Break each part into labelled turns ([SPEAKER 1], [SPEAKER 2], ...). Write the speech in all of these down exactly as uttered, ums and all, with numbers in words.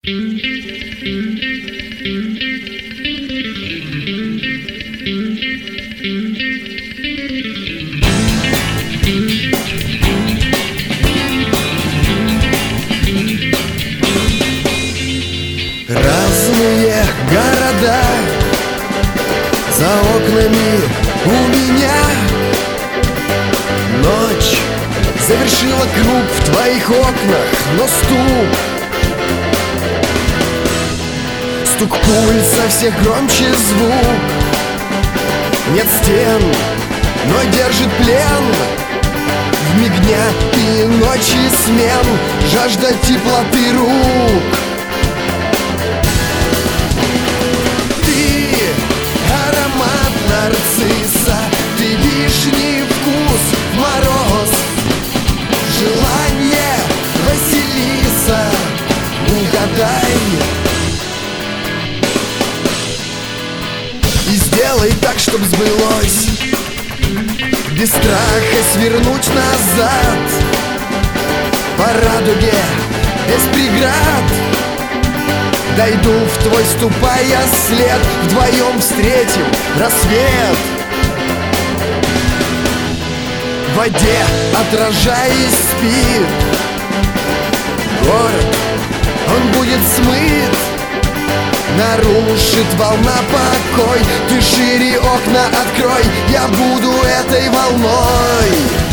[SPEAKER 1] Разные города за окнами у меня. Ночь завершила круг в твоих окнах, но стук Стук пульса всех громче звук. Нет стен, но держит плен вмиг дня и ночи смен жажда теплоты рук. Ты аромат нарцисса, ты вишни вкус в мороз, желание Василиса, угадай и сделай так, чтоб сбылось. Без страха свернуть назад по радуге, без преград. Дойду в твой, ступая след, вдвоем встретим рассвет. В воде, отражаясь, спит город, он будет смыт. Нарушит волна покой, ты шире окна открой, я буду этой волной.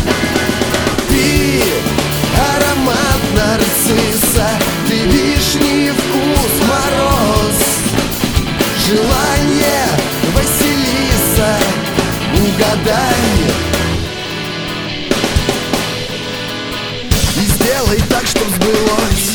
[SPEAKER 1] Ты аромат нарцисса, ты вишни вкус мороз, желание Василиса, угадай и сделай так, чтоб сбылось.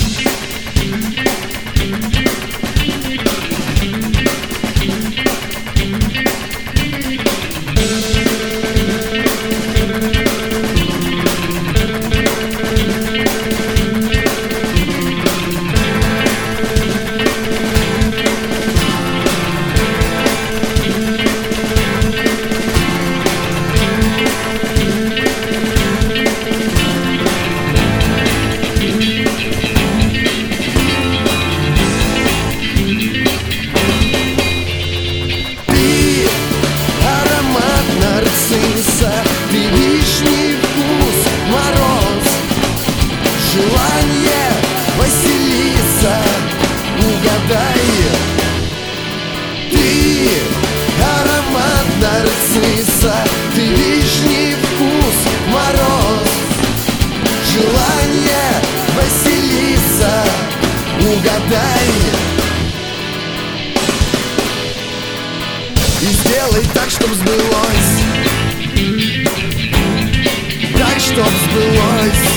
[SPEAKER 1] Ты вишни вкус мороз, желание Василиса, угадай. Ты аромат нарцисса, ты вишни вкус мороз, желание Василиса, угадай и сделай так, чтоб сбылось. Так, чтоб сбылось.